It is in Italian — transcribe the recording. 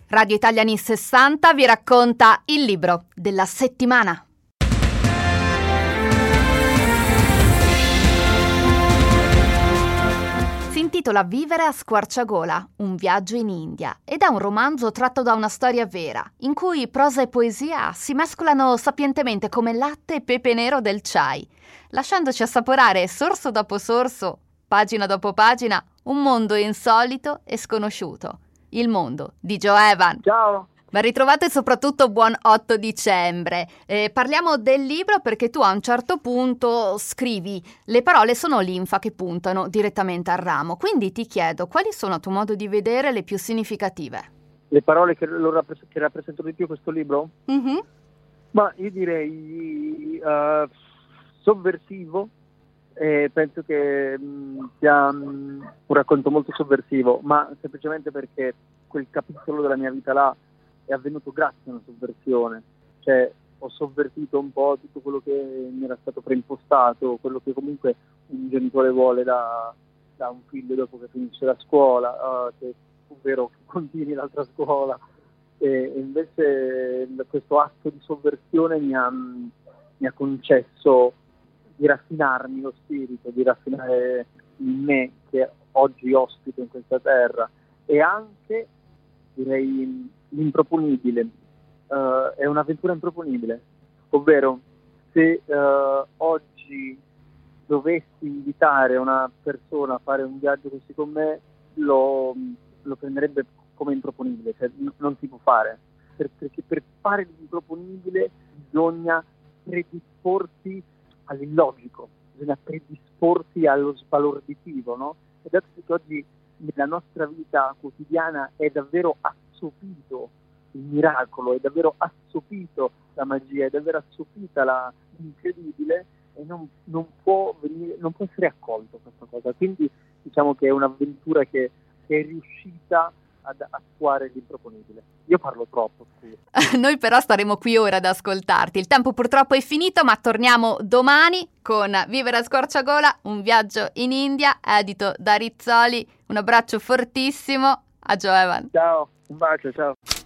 Radio Italia Anni 60 vi racconta il libro della settimana. Si intitola Vivere a squarciagola, un viaggio in India, ed è un romanzo tratto da una storia vera, in cui prosa e poesia si mescolano sapientemente come latte e pepe nero del chai, lasciandoci assaporare sorso dopo sorso, pagina dopo pagina, un mondo insolito e sconosciuto. Il mondo di Joe Evan. Ciao! Ben ritrovato e soprattutto buon 8 dicembre. Parliamo del libro perché tu a un certo punto scrivi le parole sono linfa che puntano direttamente al ramo. Quindi ti chiedo, quali sono a tuo modo di vedere le più significative? Le parole che rappresentano di più questo libro? Mm-hmm. Ma io direi sovversivo. Penso che sia un racconto molto sovversivo, ma semplicemente perché quel capitolo della mia vita là è avvenuto grazie a una sovversione. Cioè ho sovvertito un po' tutto quello che mi era stato preimpostato, quello che comunque un genitore vuole da un figlio dopo che finisce la scuola, ovvero che continui l'altra scuola, e invece questo atto di sovversione mi ha concesso di raffinarmi lo spirito, di raffinare il me che oggi ospito in questa terra, e anche, direi, l'improponibile. È un'avventura improponibile, ovvero se oggi dovessi invitare una persona a fare un viaggio così con me, lo prenderebbe come improponibile, cioè non si può fare, perché per fare l'improponibile bisogna predisporsi all'illogico, bisogna predisporsi allo sbalorditivo, no? E dato che oggi nella nostra vita quotidiana è davvero assopito il miracolo, è davvero assopito la magia, è davvero assopita l'incredibile, e non può essere accolto questa cosa. Quindi diciamo che è un'avventura che è riuscita ad attuare l'improponibile. Io parlo troppo, scusa. Noi però staremo qui ora ad ascoltarti. Il tempo purtroppo è finito, ma torniamo domani con Vivere a squarciagola, un viaggio in India, edito da Rizzoli. Un abbraccio fortissimo a Joe Evan. Ciao, un bacio, ciao.